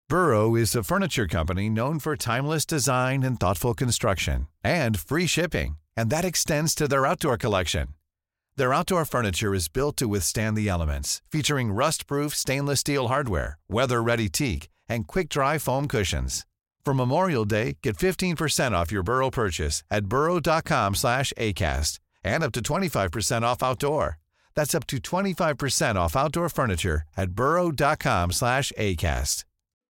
Burrow is a furniture company known for timeless design and thoughtful construction, and free shipping, and that extends to their outdoor collection. Their outdoor furniture is built to withstand the elements, featuring rust-proof stainless steel hardware, weather-ready teak, and quick-dry foam cushions. For Memorial Day, get 15% off your Burrow purchase at burrow.com/acast, and up to 25% off outdoor. That's up to 25% off outdoor furniture at burrow.com/acast.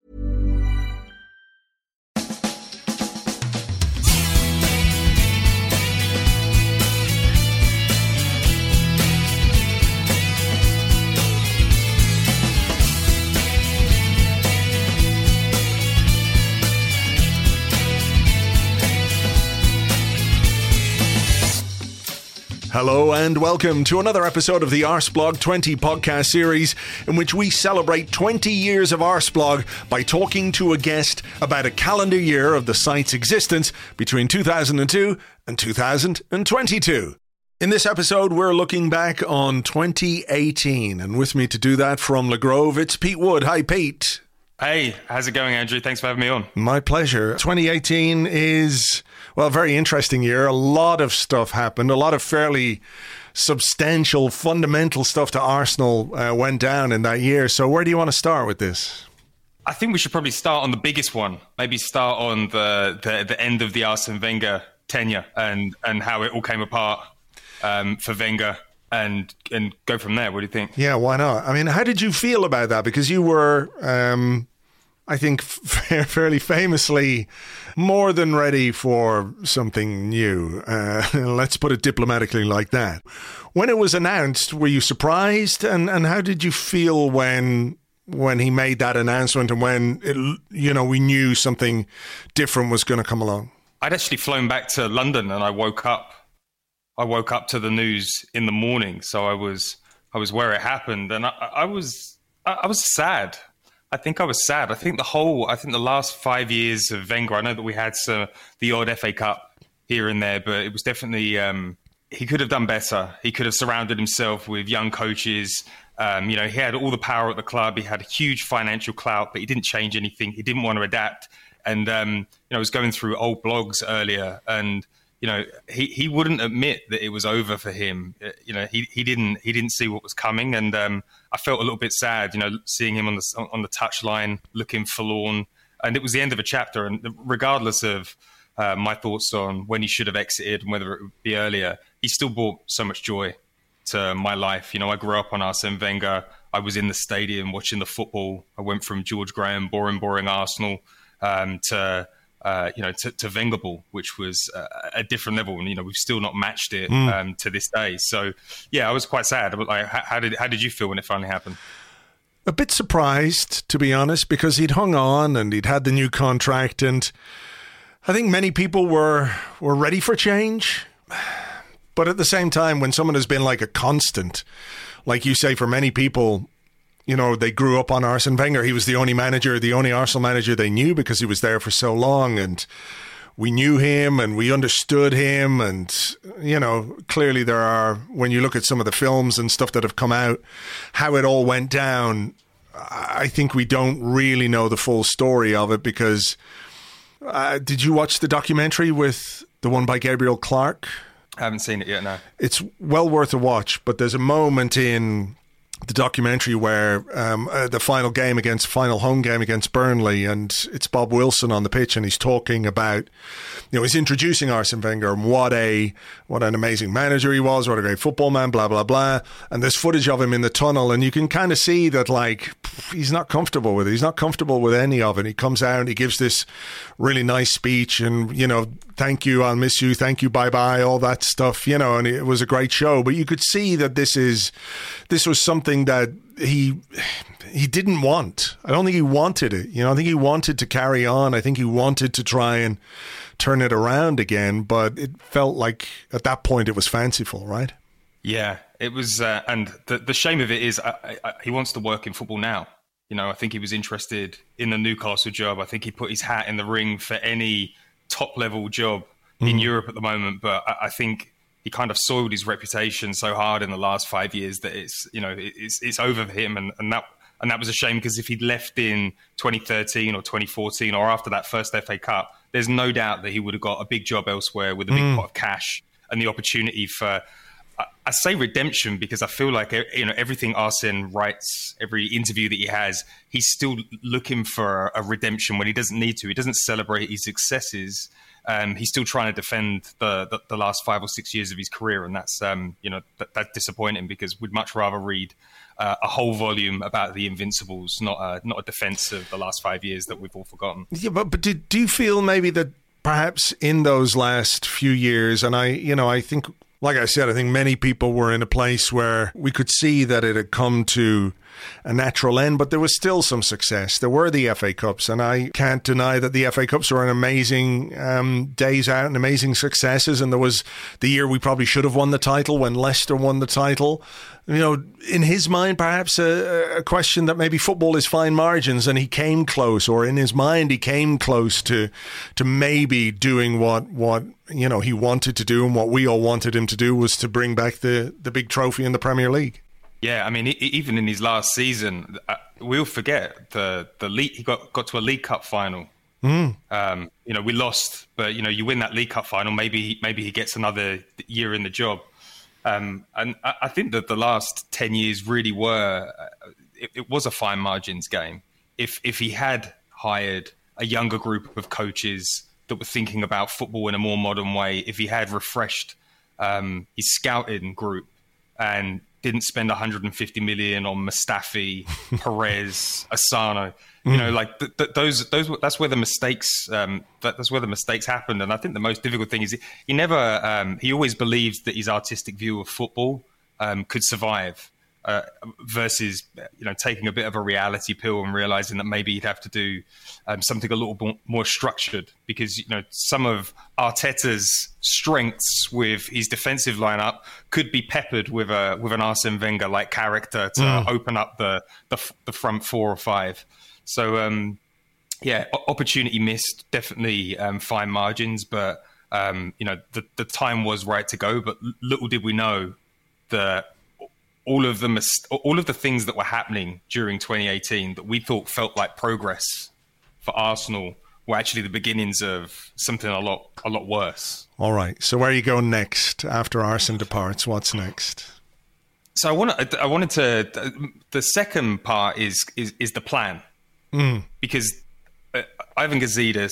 Hello and welcome to another episode of the Arsblog 20 podcast series, in which we celebrate 20 years of Arsblog by talking to a guest about a calendar year of the site's existence between 2002 and 2022. In this episode, we're looking back on 2018, and with me to do that from Le Grove, it's Pete Wood. Hi, Pete. Hey, how's it going, Andrew? Thanks for having me on. My pleasure. 2018 is, well, a very interesting year. A lot of stuff happened. A lot of fairly substantial, fundamental stuff to Arsenal went down in that year. So where do you want to start with this? I think we should probably start on the biggest one. Maybe start on the end of the Arsene Wenger tenure and how it all came apart for Wenger. And go from there. What do you think? Yeah, why not? I mean, how did you feel about that? Because you were, I think, fairly famously more than ready for something new. Let's put it diplomatically like that. When it was announced, were you surprised? And how did you feel when he made that announcement and when we knew something different was going to come along? I'd actually flown back to London and I woke up to the news in the morning, so I was where it happened, and I was sad. I think I was sad. I think the last 5 years of Wenger, I know that we had the odd FA Cup here and there, but it was definitely he could have done better. He could have surrounded himself with young coaches. He had all the power at the club. He had huge financial clout, but he didn't change anything. He didn't want to adapt. And I was going through old blogs earlier, and he wouldn't admit that it was over for him. He didn't see what was coming, and I felt a little bit sad, seeing him on the touchline looking forlorn. And it was the end of a chapter. And regardless of my thoughts on when he should have exited and whether it would be earlier, he still brought so much joy to my life. I grew up on Arsene Wenger. I was in the stadium watching the football. I went from George Graham, boring Arsenal, to Wenger ball, which was a different level, and we've still not matched it to this day. So, yeah, I was quite sad. But how did you feel when it finally happened? A bit surprised, to be honest, because he'd hung on and he'd had the new contract, and I think many people were ready for change. But at the same time, when someone has been like a constant, like you say, for many people, they grew up on Arsene Wenger. He was the only Arsenal manager they knew because he was there for so long, and we knew him and we understood him. And, clearly there are, when you look at some of the films and stuff that have come out, how it all went down, I think we don't really know the full story of it because, did you watch the documentary with the one by Gabriel Clark? I haven't seen it yet, no. It's well worth a watch, but there's a moment in the documentary where the final home game against Burnley, and it's Bob Wilson on the pitch, and he's talking about, he's introducing Arsene Wenger and what an amazing manager he was, what a great football man, blah, blah, blah. And there's footage of him in the tunnel, and you can kind of see that, he's not comfortable with it. He's not comfortable with any of it. He comes out and he gives this really nice speech and, thank you, I'll miss you, thank you, bye-bye, all that stuff, and it was a great show. But you could see that this was something that he didn't want. I don't think he wanted it. I think he wanted to carry on. I think he wanted to try and turn it around again, but it felt like at that point it was fanciful, right? Yeah, it was. And the shame of it is he wants to work in football now. I think he was interested in the Newcastle job. I think he put his hat in the ring for any top-level job in Europe at the moment. But I think he kind of soiled his reputation so hard in the last 5 years that it's over for him, and And that was a shame because if he'd left in 2013 or 2014 or after that first FA Cup, there's no doubt that he would have got a big job elsewhere with a big pot of cash and the opportunity for, I say redemption because I feel like, everything Arsene writes, every interview that he has, he's still looking for a redemption when he doesn't need to. He doesn't celebrate his successes. He's still trying to defend the last 5 or 6 years of his career. And that's, that's disappointing because we'd much rather read a whole volume about the Invincibles, not a defense of the last 5 years that we've all forgotten. Yeah, but do you feel maybe that perhaps in those last few years, and I think, like I said, I think many people were in a place where we could see that it had come to a natural end, but there was still some success. There were the FA Cups, and I can't deny that the FA Cups were an amazing days out and amazing successes. And there was the year we probably should have won the title when Leicester won the title. In his mind, perhaps a question that maybe football is fine margins, and he came close, or in his mind, he came close to maybe doing what he wanted to do, and what we all wanted him to do was to bring back the big trophy in the Premier League. Yeah, I mean, even in his last season, we'll forget the league. He got to a League Cup final. We lost, but you win that League Cup final. Maybe he gets another year in the job. And I think that the last 10 years really were. It was a fine margins game. If he had hired a younger group of coaches that were thinking about football in a more modern way, if he had refreshed his scouting group and didn't spend 150 million on Mustafi, Perez, Asano, that's where the mistakes. That's where the mistakes happened. And I think the most difficult thing is he always believed that his artistic view of football could survive. Versus, taking a bit of a reality pill and realizing that maybe he'd have to do something a little more structured because, some of Arteta's strengths with his defensive lineup could be peppered with an Arsene Wenger-like character to open up the front 4 or 5. So, opportunity missed, definitely fine margins, but, the time was right to go. But little did we know that all of the things that were happening during 2018 that we thought felt like progress for Arsenal were actually the beginnings of something a lot worse. All right. So where are you going next after Arsene departs? What's next? So I wanted to. The second part is the plan, because Ivan Gazidis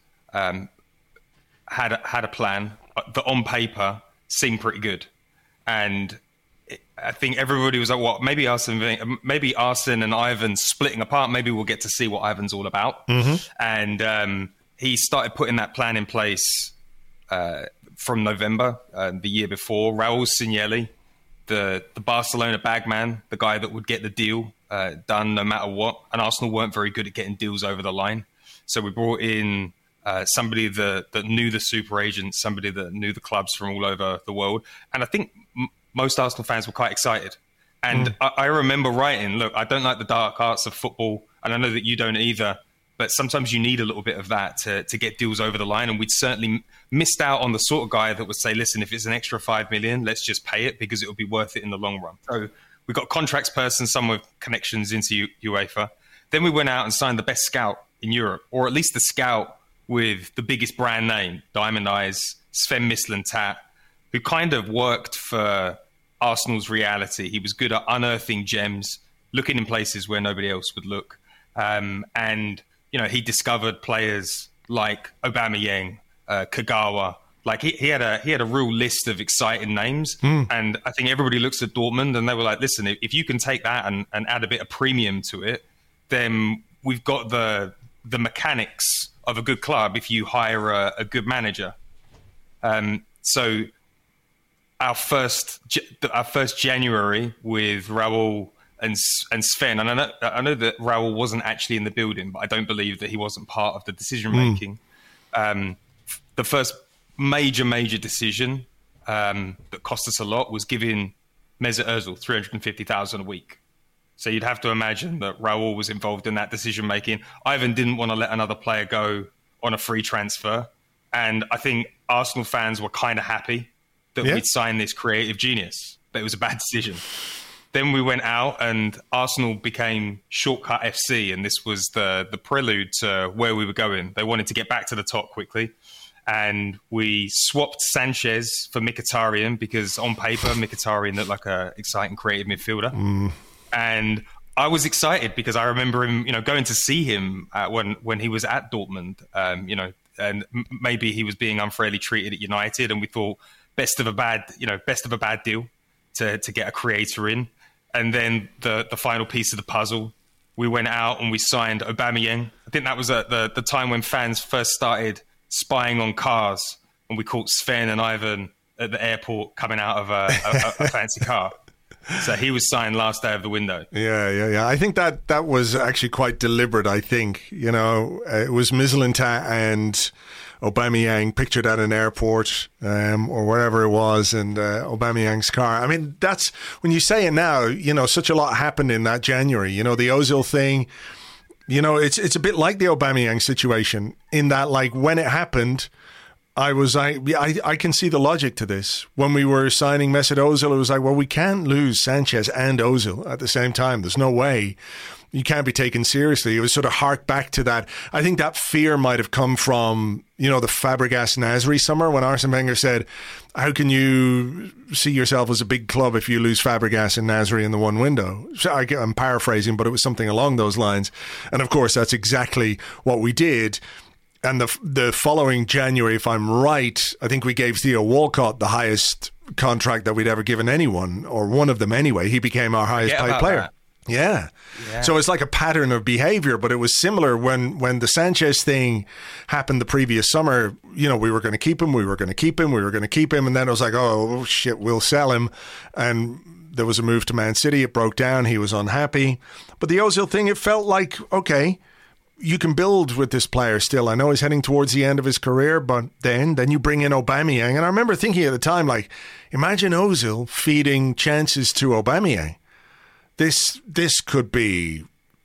had a plan that on paper seemed pretty good, and I think everybody was like, "What? Maybe Arsene and Ivan splitting apart. Maybe we'll get to see what Ivan's all about." And he started putting that plan in place from November the year before. Raul Sinelli, the Barcelona bagman, the guy that would get the deal done no matter what. And Arsenal weren't very good at getting deals over the line, so we brought in somebody that knew the super agents, somebody that knew the clubs from all over the world. And I think most Arsenal fans were quite excited. And I remember writing, look, I don't like the dark arts of football, and I know that you don't either, but sometimes you need a little bit of that to get deals over the line. And we'd certainly missed out on the sort of guy that would say, listen, if it's an extra 5 million, let's just pay it because it will be worth it in the long run. So we got contracts person, some with connections into UEFA. Then we went out and signed the best scout in Europe, or at least the scout with the biggest brand name, Diamond Eyes, Sven Mislintat, who kind of worked for Arsenal's reality. He was good at unearthing gems, looking in places where nobody else would look. And, he discovered players like Aubameyang, Kagawa. Like he had a real list of exciting names. And I think everybody looks at Dortmund and they were like, listen, if you can take that and add a bit of premium to it, then we've got the mechanics of a good club if you hire a good manager. So our first January with Raul and Sven, and I know that Raul wasn't actually in the building, but I don't believe that he wasn't part of the decision making. The first major decision that cost us a lot was giving Mesut Ozil 350,000 a week. So you'd have to imagine that Raul was involved in that decision making. Ivan didn't want to let another player go on a free transfer, and I think Arsenal fans were kind of happy that we'd signed this creative genius, but it was a bad decision. then we went out and Arsenal became Shortcut FC, and this was the prelude to where we were going. They wanted to get back to the top quickly, and we swapped Sanchez for Mkhitaryan because on paper Mkhitaryan looked like an exciting creative midfielder. And I was excited because I remember him, going to see him when he was at Dortmund, and maybe he was being unfairly treated at United, and we thought best of a bad deal to get a creator in. And then the final piece of the puzzle, we went out and we signed Aubameyang. I think that was at the time when fans first started spying on cars, and we caught Sven and Ivan at the airport coming out of a fancy car. So he was signed last day of the window. Yeah. I think that was actually quite deliberate, I think. It was Mislintat and Aubameyang pictured at an airport or wherever it was, and Aubameyang's car. I mean, that's, when you say it now, such a lot happened in that January. The Ozil thing, it's a bit like the Aubameyang situation in that, like, when it happened, I can see the logic to this. When we were signing Mesut Ozil, it was like, well, we can't lose Sanchez and Ozil at the same time. There's no way. You can't be taken seriously. It was sort of hark back to that. I think that fear might have come from, the Fabregas-Nasri summer when Arsene Wenger said, how can you see yourself as a big club if you lose Fabregas and Nasri in the one window? So I'm paraphrasing, but it was something along those lines. And of course, that's exactly what we did. And the following January, if I'm right, I think we gave Theo Walcott the highest contract that we'd ever given anyone, or one of them anyway. He became our highest paid player. Yeah. So it's like a pattern of behavior, but it was similar when the Sanchez thing happened the previous summer. We were going to keep him, and then it was like, oh shit, we'll sell him. And there was a move to Man City. It broke down. He was unhappy. But the Ozil thing, it felt like, okay, you can build with this player still. I know he's heading towards the end of his career, but then you bring in Aubameyang. And I remember thinking at the time, like, imagine Ozil feeding chances to Aubameyang. This could be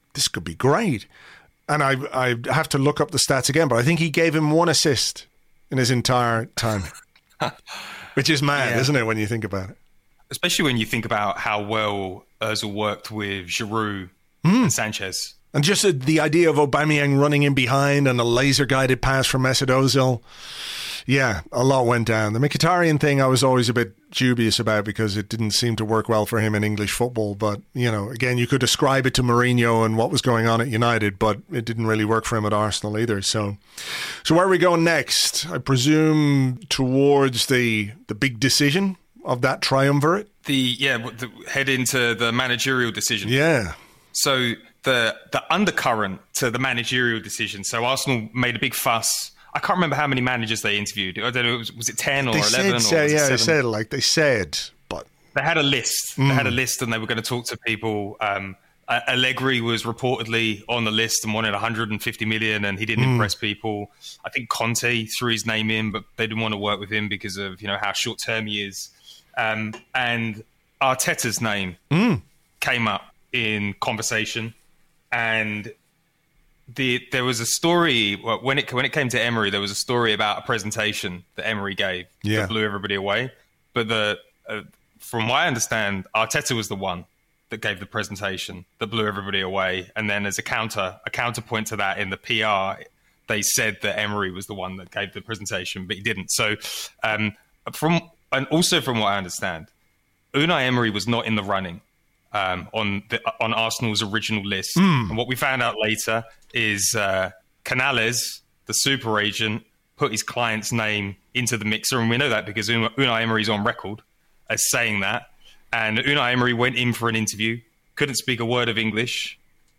great. And I have to look up the stats again, but I think he gave him 1 assist in his entire time, which is mad, isn't it, when you think about it? Especially when you think about how well Ozil worked with Giroud and Sanchez. And just the idea of Aubameyang running in behind and a laser-guided pass from Mesut Ozil. Yeah, a lot went down. The Mkhitaryan thing I was always a bit dubious about because it didn't seem to work well for him in English football. But, again, you could ascribe it to Mourinho and what was going on at United, but it didn't really work for him at Arsenal either. So where are we going next? I presume towards the big decision of that triumvirate? Head into the managerial decision. Yeah. So the undercurrent to the managerial decision. So Arsenal made a big fuss. I can't remember how many managers they interviewed. I don't know, was it 10 or 11? They said, but they had a list. They had a list, and they were going to talk to people. Allegri was reportedly on the list and wanted 150 million, and he didn't impress people. I think Conte threw his name in, but they didn't want to work with him because of how short term he is. And Arteta's name came up in conversation, and there was a story when it came to Emery. There was a story about a presentation that Emery gave that blew everybody away. But from what I understand, Arteta was the one that gave the presentation that blew everybody away. And then as a counterpoint to that in the PR, they said that Emery was the one that gave the presentation, but he didn't. So from what I understand, Unai Emery was not in the running on Arsenal's original list. And what we found out later is Canales, the super agent, put his client's name into the mixer. And we know that because Unai Emery's on record as saying that. And Unai Emery went in for an interview, couldn't speak a word of English.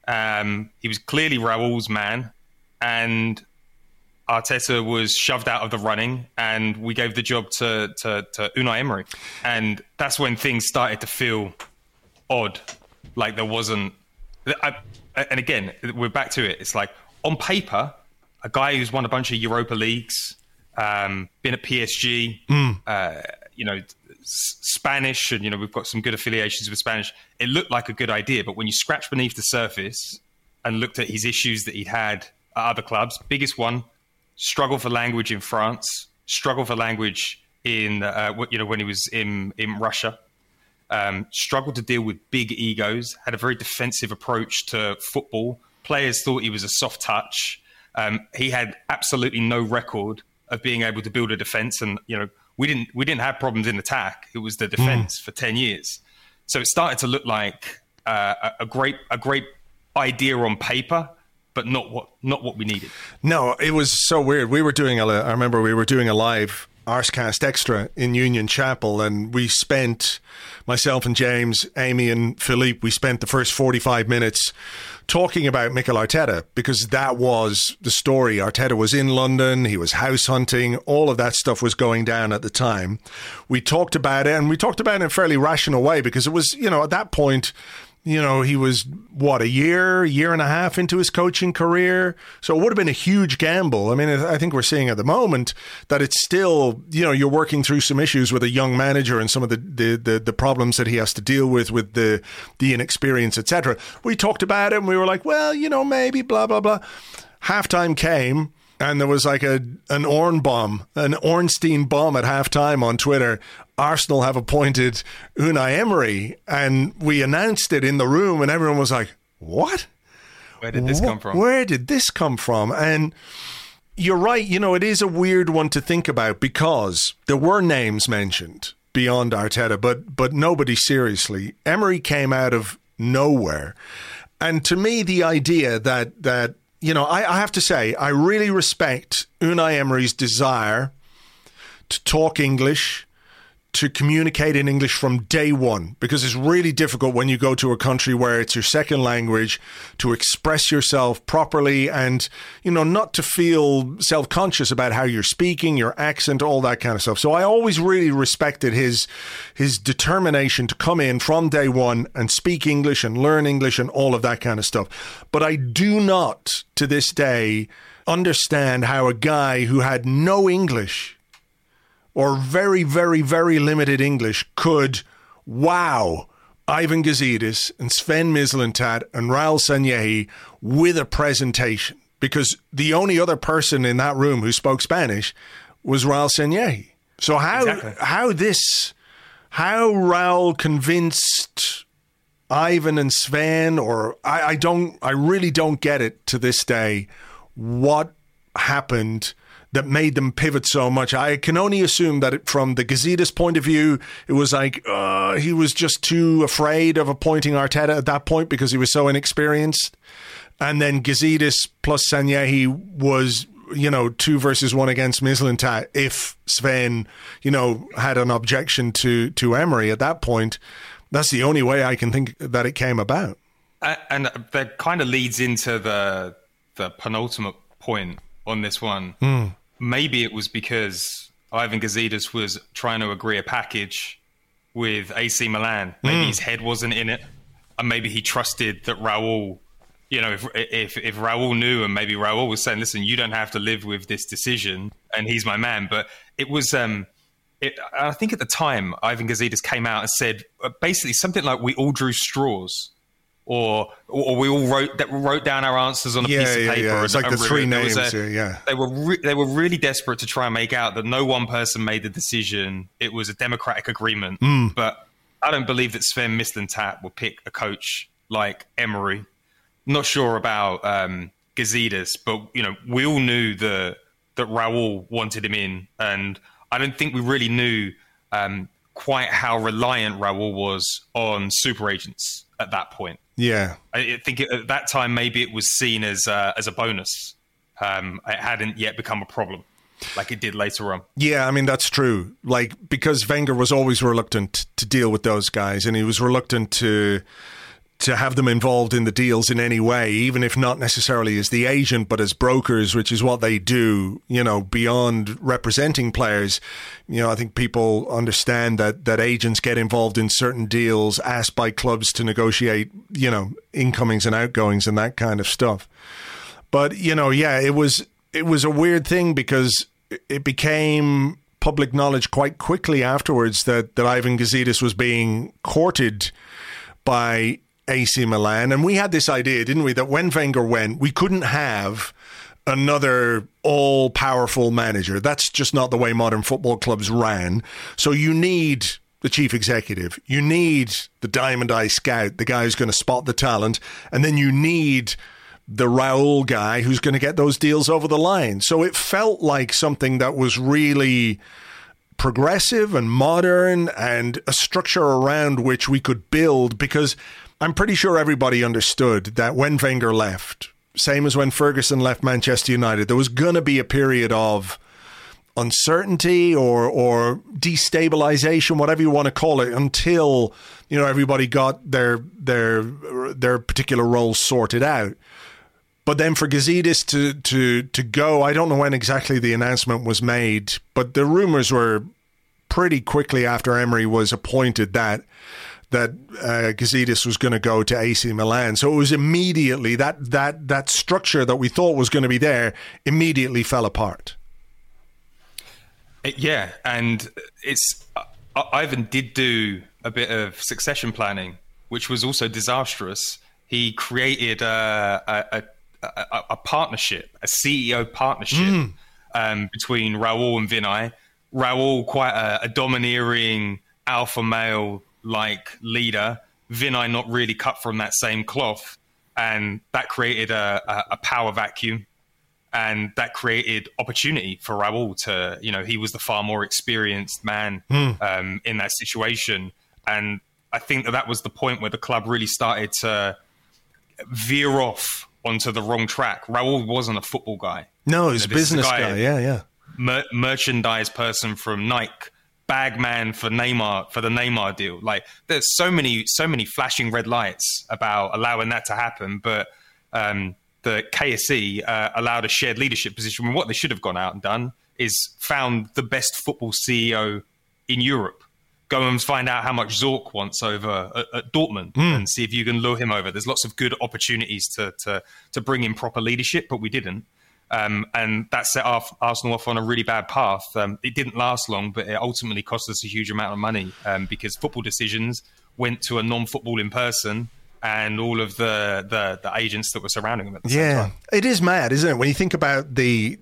He was clearly Raul's man. And Arteta was shoved out of the running, and we gave the job to Unai Emery. And that's when things started to feel odd. Like there wasn't... And again, we're back to it. It's like, on paper, a guy who's won a bunch of Europa Leagues, been at PSG, Spanish, and we've got some good affiliations with Spanish. It looked like a good idea, but when you scratch beneath the surface and looked at his issues that he'd had at other clubs, biggest one, struggle for language in France, struggle for language in when he was in Russia. struggled to deal with big egos, had a very defensive approach to football. Players thought he was a soft touch. He had absolutely no record of being able to build a defense. And, we didn't have problems in attack. It was the defense for 10 years. So it started to look like a great idea on paper, but not what we needed. No, it was so weird. I remember we were doing a live Arscast Extra in Union Chapel, and we spent, myself and James, Amy and Philippe, we spent the first 45 minutes talking about Mikel Arteta, because that was the story. Arteta was in London, he was house hunting, all of that stuff was going down at the time. We talked about it, and we talked about it in a fairly rational way, because it was, at that point, he was, a year and a half into his coaching career. So it would have been a huge gamble. I mean, I think we're seeing at the moment that it's still, you're working through some issues with a young manager and some of the problems that he has to deal with the inexperience, etc. We talked about it and we were like, well, maybe, blah, blah, blah. Halftime came. And there was like an Ornstein bomb at halftime on Twitter. Arsenal have appointed Unai Emery. And we announced it in the room and everyone was like, what? Where did this come from? Where did this come from? And you're right, it is a weird one to think about, because there were names mentioned beyond Arteta, but nobody seriously. Emery came out of nowhere. And to me, the idea that I have to say, I really respect Unai Emery's desire to talk English, to communicate in English from day one, because it's really difficult when you go to a country where it's your second language to express yourself properly and, not to feel self-conscious about how you're speaking, your accent, all that kind of stuff. So I always really respected his determination to come in from day one and speak English and learn English and all of that kind of stuff. But I do not, to this day, understand how a guy who had no English or very, very, very limited English could wow Ivan Gazidis and Sven Mislintat and Raul Sanllehi with a presentation, because the only other person in that room who spoke Spanish was Raul Sanllehi. So how Raul convinced Ivan and Sven, or I really don't get it to this day, what happened that made them pivot so much. I can only assume that from the Gazidis point of view, it was like he was just too afraid of appointing Arteta at that point because he was so inexperienced. And then Gazidis plus Sanllehi was, 2 versus 1 against Mislintat. If Sven, had an objection to Emery at that point, that's the only way I can think that it came about. And that kind of leads into the penultimate point on this one. Maybe it was because Ivan Gazidis was trying to agree a package with AC Milan. Maybe his head wasn't in it, and maybe he trusted that Raul, if Raul knew, and maybe Raul was saying, listen, you don't have to live with this decision, and he's my man. But it was, I think at the time, Ivan Gazidis came out and said basically something like, we all drew straws. Or we all wrote down our answers on a piece of paper. Yeah. It's like the three names here, yeah. They were really desperate to try and make out that no one person made the decision. It was a democratic agreement. But I don't believe that Sven Mislintat will pick a coach like Emery. Not sure about Gazidis, but we all knew that Raul wanted him in, and I don't think we really knew quite how reliant Raul was on super agents at that point. Yeah, I think at that time maybe it was seen as a bonus. It hadn't yet become a problem like it did later on. Yeah, I mean, that's true. Because Wenger was always reluctant to deal with those guys, and he was reluctant to have them involved in the deals in any way, even if not necessarily as the agent, but as brokers, which is what they do, beyond representing players. I think people understand that agents get involved in certain deals, asked by clubs to negotiate, incomings and outgoings and that kind of stuff. But, it was a weird thing, because it became public knowledge quite quickly afterwards that Ivan Gazidis was being courted by AC Milan. And we had this idea, didn't we, that when Wenger went, we couldn't have another all-powerful manager. That's just not the way modern football clubs ran. So you need the chief executive. You need the Diamond Eye scout, the guy who's going to spot the talent. And then you need the Raul guy who's going to get those deals over the line. So it felt like something that was really progressive and modern and a structure around which we could build, because I'm pretty sure everybody understood that when Wenger left, same as when Ferguson left Manchester United, there was going to be a period of uncertainty or destabilization, whatever you want to call it, until, you know, everybody got their particular roles sorted out. But then for Gazidis to go, I don't know when exactly the announcement was made, but the rumors were pretty quickly after Emery was appointed that Gazidis was going to go to AC Milan. So it was immediately that structure that we thought was going to be there immediately fell apart. Yeah, and Ivan did do a bit of succession planning, which was also disastrous. He created a partnership, a CEO partnership between Raul and Vinai. Raul, quite a domineering alpha male-like leader. Vinai not really cut from that same cloth. And that created a power vacuum. And that created opportunity for Raul to, you know, he was the far more experienced man in that situation. And I think that was the point where the club really started to veer off onto the wrong track. Raul wasn't a football guy. No, he's a business guy. Yeah. Merchandise person from Nike, bag man for Neymar, for the Neymar deal. Like, there's so many flashing red lights about allowing that to happen. But the KSE allowed a shared leadership position. And what they should have gone out and done is found the best football CEO in Europe. Go and find out how much Zorc wants over at Dortmund and see if you can lure him over. There's lots of good opportunities to bring in proper leadership, but we didn't. And that set Arsenal off on a really bad path. It didn't last long, but it ultimately cost us a huge amount of money because football decisions went to a non-footballing person and all of the agents that were surrounding them at the same time. It is mad, isn't it? When you think about they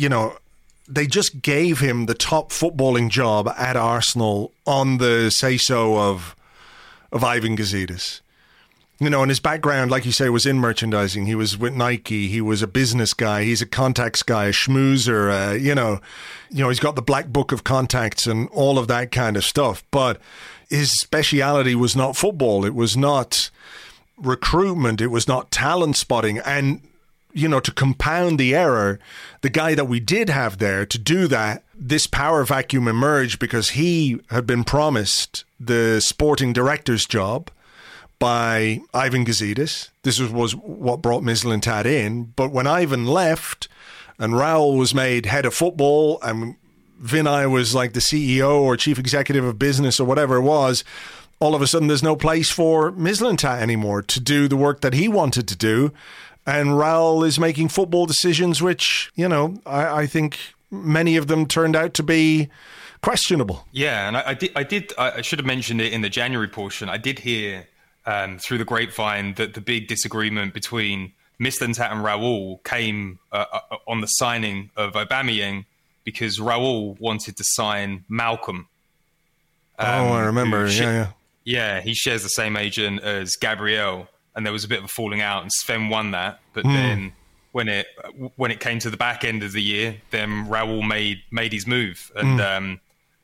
just gave him the top footballing job at Arsenal on the say-so of Ivan Gazidis. You know, and his background, like you say, was in merchandising. He was with Nike. He was a business guy. He's a contacts guy, a schmoozer. He's got the black book of contacts and all of that kind of stuff. But his speciality was not football. It was not recruitment. It was not talent spotting. And, you know, to compound the error, the guy that we did have there to do that, this power vacuum emerged because he had been promised the sporting director's job by Ivan Gazidis. This was what brought Mislintat in. But when Ivan left and Raul was made head of football and Vinai was like the CEO or chief executive of business or whatever it was, all of a sudden there's no place for Mislintat anymore to do the work that he wanted to do. And Raul is making football decisions which, you know, I think many of them turned out to be questionable. Yeah, and I should have mentioned it in the January portion. I did hear through the grapevine that the big disagreement between Mislintat and Raul came on the signing of Aubameyang because Raul wanted to sign Malcolm. I remember. Yeah, he shares the same agent as Gabriel, and there was a bit of a falling out, and Sven won that. But then when it came to the back end of the year, then Raul made his move, and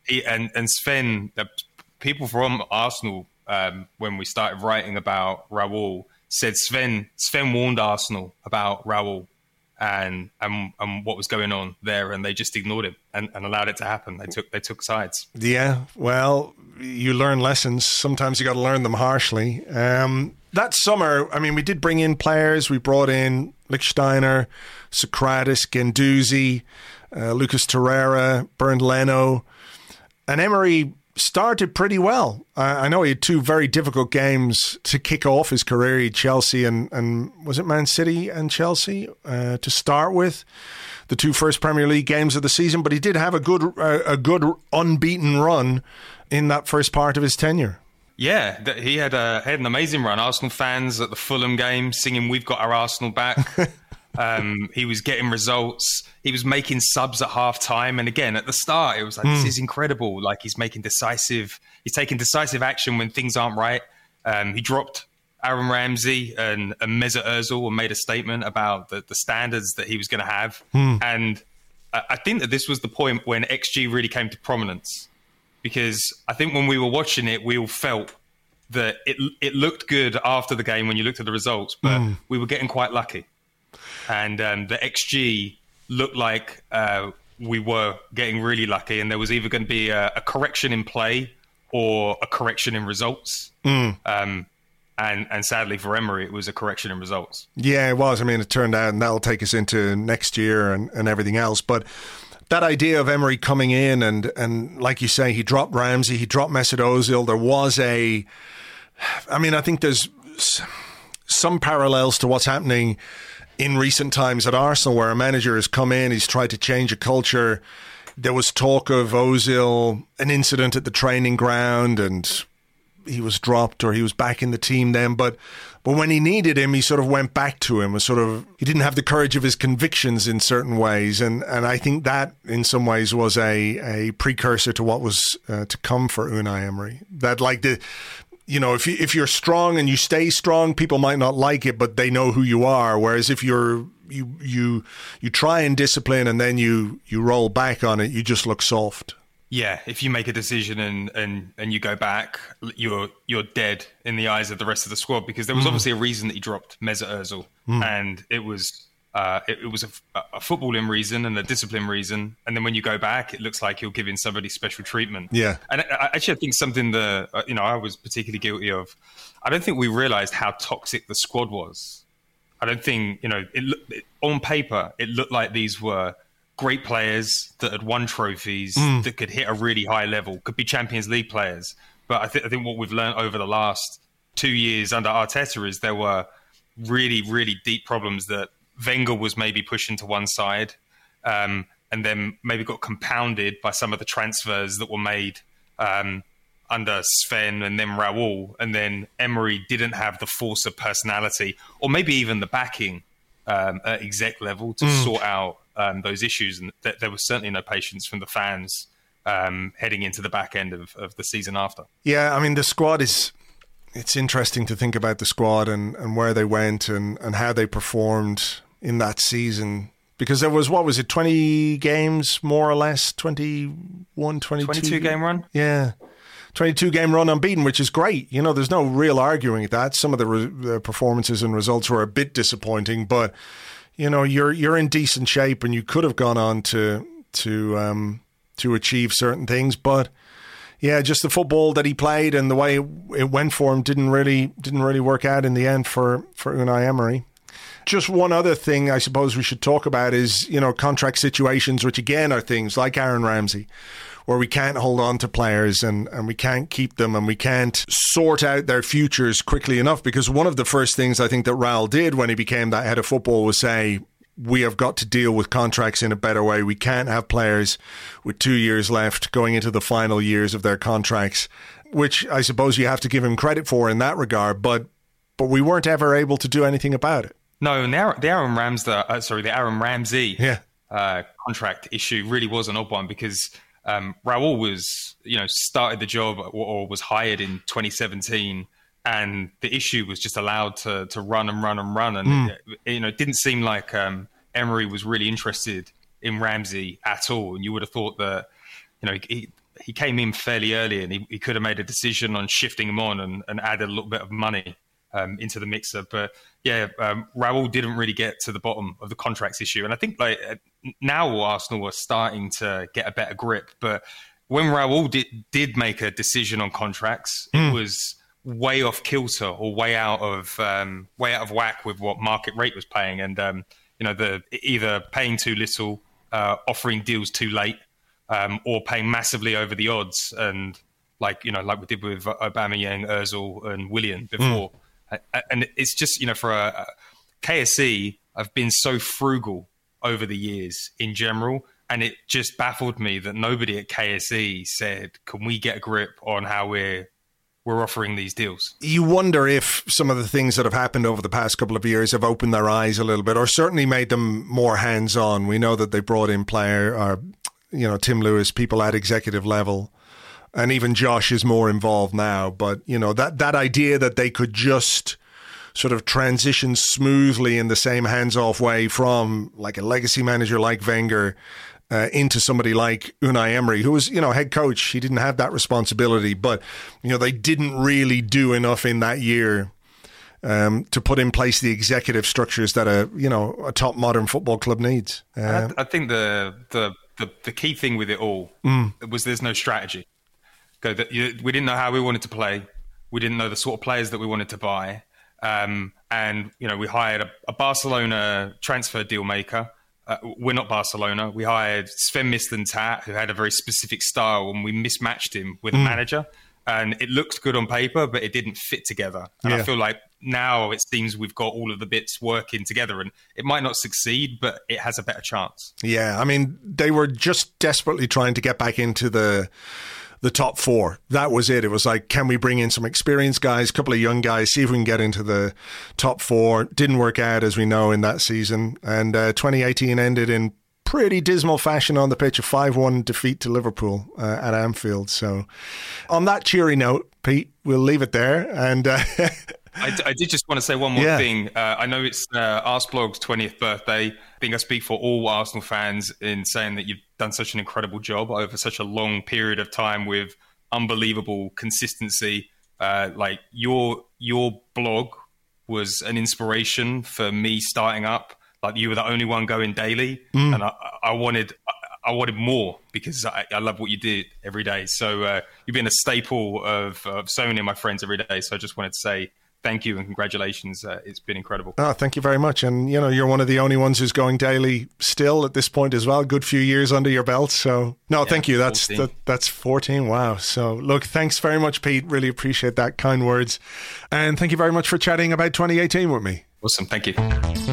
Sven, people from Arsenal, when we started writing about Raul, said Sven warned Arsenal about Raul and what was going on there, and they just ignored him and allowed it to happen. They took sides. Yeah, well, you learn lessons. Sometimes you got to learn them harshly. That summer, I mean, we did bring in players. We brought in Lichtsteiner, Socrates, Guendouzi, Lucas Torreira, Bernd Leno, and Emery started pretty well. I know he had two very difficult games to kick off his career. He had Chelsea and was it Man City and Chelsea to start with, the two first Premier League games of the season. But he did have a good unbeaten run in that first part of his tenure. Yeah, he had an amazing run. Arsenal fans at the Fulham game singing "We've Got Our Arsenal Back." He was getting results. He was making subs at halftime. And again, at the start, it was like, this is incredible. Like he's taking decisive action when things aren't right. He dropped Aaron Ramsey and Mesut Ozil and made a statement about the standards that he was going to have. And I think that this was the point when XG really came to prominence, because I think when we were watching it, we all felt that it looked good after the game when you looked at the results, but we were getting quite lucky. And the XG looked like we were getting really lucky, and there was either going to be a correction in play or a correction in results. And sadly for Emery, it was a correction in results. Yeah, it was. I mean, it turned out, and that'll take us into next year and everything else. But that idea of Emery coming in and like you say, he dropped Ramsey, he dropped Mesut Ozil. There was I think there's some parallels to what's happening in recent times at Arsenal, where a manager has come in, he's tried to change a culture. There was talk of Ozil, an incident at the training ground, and he was dropped, or he was back in the team then. But when he needed him, he sort of went back to him. He didn't have the courage of his convictions in certain ways. And I think that in some ways was a precursor to what was to come for Unai Emery. That if you're strong and you stay strong, people might not like it, but they know who you are. Whereas if you try and discipline and then you roll back on it, you just look soft. Yeah, if you make a decision and you go back, you're dead in the eyes of the rest of the squad, because there was obviously a reason that he dropped Mesut Ozil, and it was a footballing reason and a discipline reason. And then when you go back, it looks like you're giving somebody special treatment. Yeah, and I think something that I was particularly guilty of. I don't think we realised how toxic the squad was. I don't think on paper it looked like these were great players that had won trophies, that could hit a really high level, could be Champions League players. But I think what we've learned over the last 2 years under Arteta is there were really, really deep problems that Wenger was maybe pushing to one side, and then maybe got compounded by some of the transfers that were made under Sven and then Raul. And then Emery didn't have the force of personality, or maybe even the backing at exec level to sort out those issues, and there was certainly no patience from the fans heading into the back end of the season after. Yeah, I mean, the squad it's interesting to think about the squad and where they went and how they performed in that season, because there was, 20 games more or less, 21, 22? 22 game run? Yeah. 22 game run unbeaten, which is great. There's no real arguing that. Some of the performances and results were a bit disappointing, but you're in decent shape, and you could have gone on to achieve certain things. But yeah, just the football that he played and the way it went for him didn't really work out in the end for Unai Emery. Just one other thing I suppose we should talk about is, contract situations, which again are things like Aaron Ramsey, where we can't hold on to players and we can't keep them and we can't sort out their futures quickly enough. Because one of the first things I think that Raul did when he became that head of football was say, we have got to deal with contracts in a better way. We can't have players with 2 years left going into the final years of their contracts, which I suppose you have to give him credit for in that regard. But we weren't ever able to do anything about it. No, and the Aaron Ramsey contract issue really was an odd one, because Raul was, started the job or was hired in 2017, and the issue was just allowed to run and run and run. And, it didn't seem like Emery was really interested in Ramsey at all. And you would have thought that, he came in fairly early, and he could have made a decision on shifting him on and added a little bit of money into the mixer. But yeah, Raul didn't really get to the bottom of the contracts issue. And I think now Arsenal are starting to get a better grip. But when Raul did make a decision on contracts, it was way off kilter or way out of whack with what market rate was paying. And, either paying too little, offering deals too late, or paying massively over the odds. And like we did with Aubameyang, Ozil and Willian before. And it's just, for KSE, I've been so frugal over the years in general. And it just baffled me that nobody at KSE said, can we get a grip on how we're were offering these deals. You wonder if some of the things that have happened over the past couple of years have opened their eyes a little bit, or certainly made them more hands-on. We know that they brought in Tim Lewis, people at executive level, and even Josh is more involved now. But, that idea that they could just sort of transition smoothly in the same hands-off way from like a legacy manager like Wenger into somebody like Unai Emery, who was, head coach. He didn't have that responsibility, but, they didn't really do enough in that year to put in place the executive structures that a top modern football club needs. I think the key thing with it all was there's no strategy. We didn't know how we wanted to play. We didn't know the sort of players that we wanted to buy. And we hired a Barcelona transfer deal maker. We're not Barcelona. We hired Sven Mislintat, who had a very specific style, and we mismatched him with a manager. And it looked good on paper, but it didn't fit together. And I feel like now it seems we've got all of the bits working together, and it might not succeed, but it has a better chance. Yeah, I mean, they were just desperately trying to get back into the top four. That was it. It was like, can we bring in some experienced guys, a couple of young guys, see if we can get into the top four. Didn't work out, as we know, in that season. And 2018 ended in pretty dismal fashion on the pitch, a 5-1 defeat to Liverpool at Anfield. So on that cheery note, Pete, we'll leave it there. And I did just want to say one more thing. I know it's Arsblog's 20th birthday. I think I speak for all Arsenal fans in saying that you've done such an incredible job over such a long period of time with unbelievable consistency. Like your blog was an inspiration for me starting up. Like, you were the only one going daily, and I wanted more because I love what you did every day. So you've been a staple of so many of my friends every day. So I just wanted to say thank you and congratulations. It's been incredible. Oh, thank you very much. And, you're one of the only ones who's going daily still at this point as well. Good few years under your belt. So, no, thank you. That's 14. Wow. So, look, thanks very much, Pete. Really appreciate that. Kind words. And thank you very much for chatting about 2018 with me. Awesome. Thank you.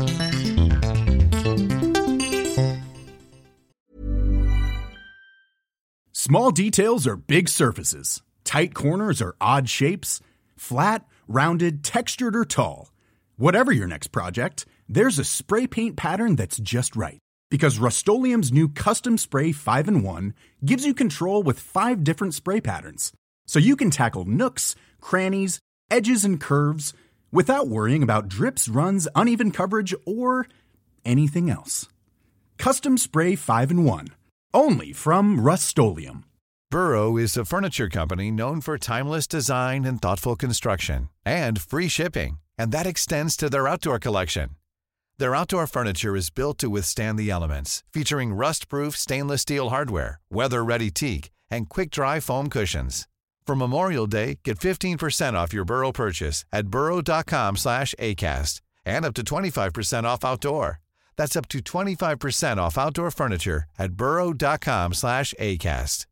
Small details are big surfaces. Tight corners are odd shapes. Flat, rounded, textured, or tall. Whatever your next project, there's a spray paint pattern that's just right. Because Rust-Oleum's new Custom Spray 5-in-1 gives you control with 5 different spray patterns. So you can tackle nooks, crannies, edges, and curves without worrying about drips, runs, uneven coverage, or anything else. Custom Spray 5-in-1. Only from Rust-Oleum. Burrow is a furniture company known for timeless design and thoughtful construction, and free shipping, and that extends to their outdoor collection. Their outdoor furniture is built to withstand the elements, featuring rust-proof stainless steel hardware, weather-ready teak, and quick-dry foam cushions. For Memorial Day, get 15% off your Burrow purchase at burrow.com/acast, and up to 25% off outdoor. That's up to 25% off outdoor furniture at burrow.com/acast.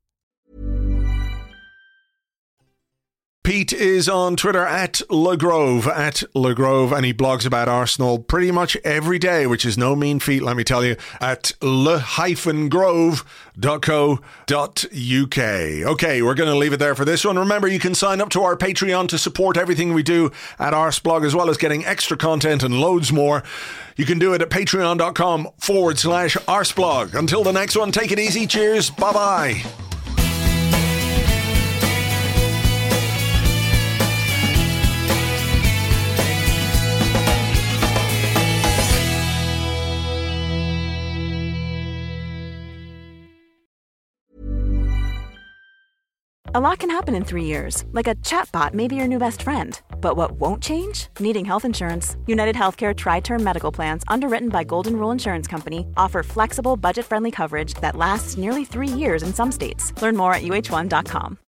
Pete is on Twitter at LeGrove, and he blogs about Arsenal pretty much every day, which is no mean feat, let me tell you, at le-grove.co.uk. Okay, we're going to leave it there for this one. Remember, you can sign up to our Patreon to support everything we do at Arsblog, as well as getting extra content and loads more. You can do it at patreon.com/Arsblog. Until the next one, take it easy. Cheers. Bye-bye. A lot can happen in 3 years, like a chatbot may be your new best friend. But what won't change? Needing health insurance. United Healthcare Tri-Term Medical Plans, underwritten by Golden Rule Insurance Company, offer flexible, budget-friendly coverage that lasts nearly 3 years in some states. Learn more at uh1.com.